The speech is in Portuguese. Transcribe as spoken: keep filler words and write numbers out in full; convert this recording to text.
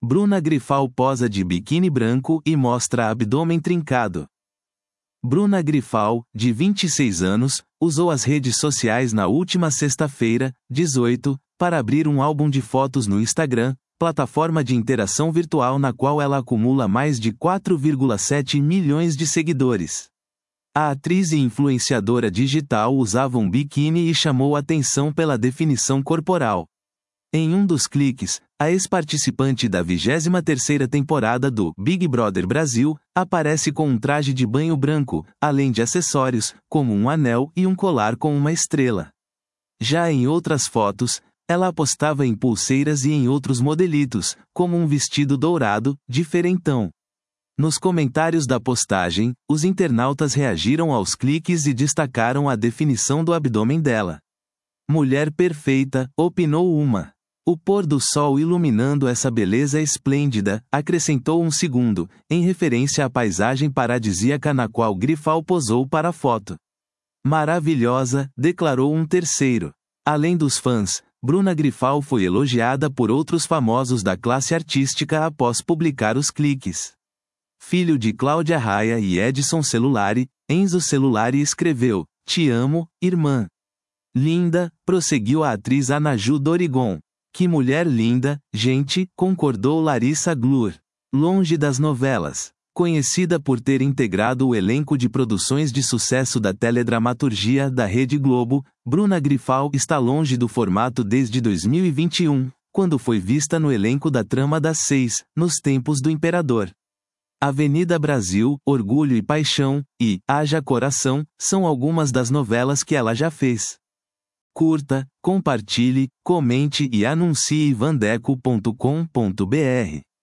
Bruna Grifal posa de biquíni branco e mostra abdômen trincado. Bruna Grifal, de vinte e seis anos, usou as redes sociais na última sexta-feira, dezoito, para abrir um álbum de fotos no Instagram, plataforma de interação virtual na qual ela acumula mais de quatro vírgula sete milhões de seguidores. A atriz e influenciadora digital usava um biquíni e chamou atenção pela definição corporal. Em um dos cliques, a ex-participante da vigésima terceira temporada do Big Brother Brasil aparece com um traje de banho branco, além de acessórios, como um anel e um colar com uma estrela. Já em outras fotos, ela apostava em pulseiras e em outros modelitos, como um vestido dourado, diferentão. Nos comentários da postagem, os internautas reagiram aos cliques e destacaram a definição do abdômen dela. Mulher perfeita, opinou uma. O pôr do sol iluminando essa beleza esplêndida, acrescentou um segundo, em referência à paisagem paradisíaca na qual Grifal posou para a foto. Maravilhosa, declarou um terceiro. Além dos fãs, Bruna Grifal foi elogiada por outros famosos da classe artística após publicar os cliques. Filho de Cláudia Raia e Edson Celulari, Enzo Celulari escreveu: "Te amo, irmã." Linda, prosseguiu a atriz Anaju Dorigon. "Que mulher linda, gente", concordou Larissa Glur. Longe das novelas. Conhecida por ter integrado o elenco de produções de sucesso da teledramaturgia da Rede Globo, Bruna Grifal está longe do formato desde dois mil e vinte e um, quando foi vista no elenco da Trama das Seis, nos tempos do Imperador. Avenida Brasil, Orgulho e Paixão, e Haja Coração, são algumas das novelas que ela já fez. Curta, compartilhe, comente e anuncie vandeco ponto com ponto br.